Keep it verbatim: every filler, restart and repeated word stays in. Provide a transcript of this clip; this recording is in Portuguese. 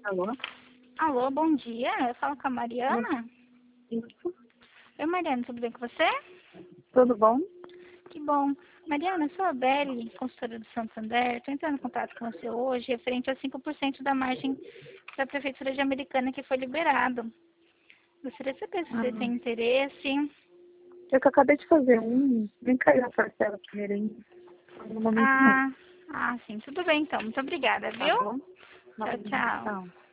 Alô? Alô, bom dia. Eu falo com a Mariana. Isso. Oi, Mariana, tudo bem com você? Tudo bom? Que bom. Mariana, eu sou a Beli, consultora do Santander. Estou entrando em contato com você hoje, referente a cinco por cento da margem da Prefeitura de Americana que foi liberado. Gostaria de saber se Ah, você tem interesse. eu que acabei de fazer um, nem caiu a parcela primeiro ainda. No momento não. Ah, ah, sim. Tudo bem, então. Muito obrigada, Tá viu? bom? Tchau, Não, tchau. tchau.